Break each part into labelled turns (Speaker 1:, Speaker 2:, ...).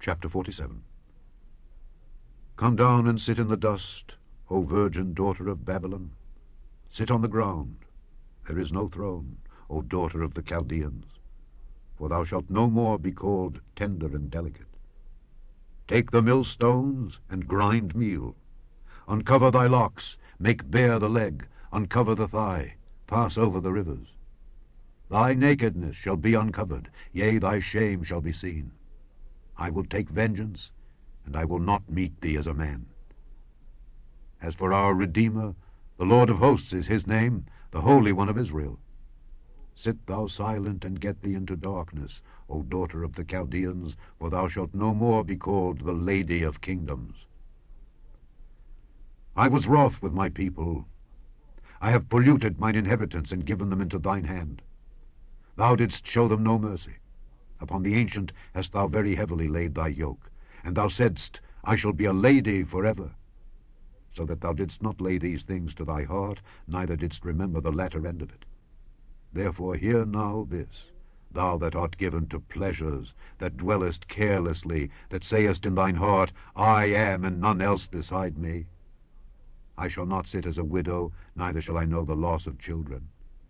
Speaker 1: Chapter 47. Come down and sit in the dust, O virgin daughter of Babylon. Sit on the ground. There is no throne, O daughter of the Chaldeans. For thou shalt no more be called tender and delicate. Take the millstones and grind meal. Uncover thy locks, make bare the leg, uncover the thigh, pass over the rivers. Thy nakedness shall be uncovered, yea, thy shame shall be seen. I will take vengeance, and I will not meet thee as a man. As for our Redeemer, the Lord of hosts is his name, the Holy One of Israel. Sit thou silent and get thee into darkness, O daughter of the Chaldeans, for thou shalt no more be called the Lady of Kingdoms. I was wroth with my people. I have polluted mine inheritance and given them into thine hand. Thou didst show them no mercy. Upon the ancient hast thou very heavily laid thy yoke, and thou saidst, I shall be a lady forever. So that thou didst not lay these things to thy heart, neither didst remember the latter end of it. Therefore hear now this, thou that art given to pleasures, that dwellest carelessly, that sayest in thine heart, I am, and none else beside me. I shall not sit as a widow, neither shall I know the loss of children.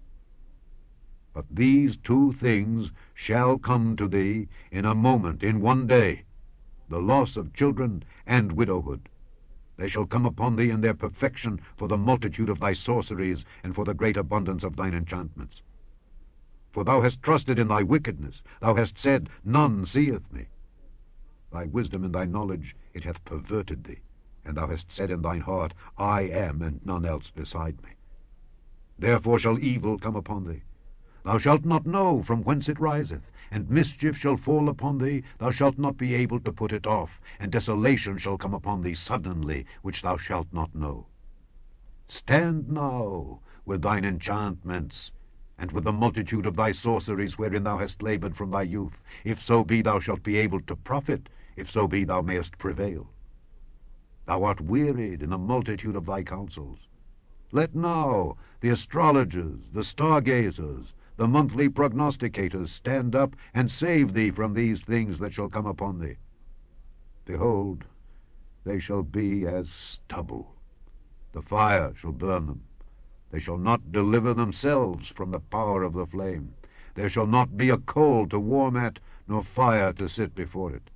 Speaker 1: But these two things shall come to thee in a moment, in one day, the loss of children and widowhood. They shall come upon thee in their perfection for the multitude of thy sorceries and for the great abundance of thine enchantments. For thou hast trusted in thy wickedness, thou hast said, None seeth me. Thy wisdom and thy knowledge, it hath perverted thee, and thou hast said in thine heart, I am, and none else beside me. Therefore shall evil come upon thee. Thou shalt not know from whence it riseth, and mischief shall fall upon thee, thou shalt not be able to put it off, and desolation shall come upon thee suddenly, which thou shalt not know. Stand now with thine enchantments, and with the multitude of thy sorceries wherein thou hast laboured from thy youth, if so be thou shalt be able to profit, if so be thou mayest prevail. Thou art wearied in the multitude of thy counsels. Let now the astrologers, the stargazers, the monthly prognosticators stand up and save thee from these things that shall come upon thee. Behold, they shall be as stubble. The fire shall burn them. They shall not deliver themselves from the power of the flame. There shall not be a coal to warm at, nor fire to sit before it.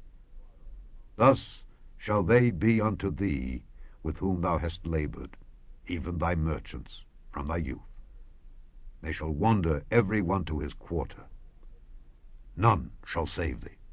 Speaker 1: Thus shall they be unto thee with whom thou hast laboured, even thy merchants from thy youth. They shall wander every one to his quarter. None shall save thee.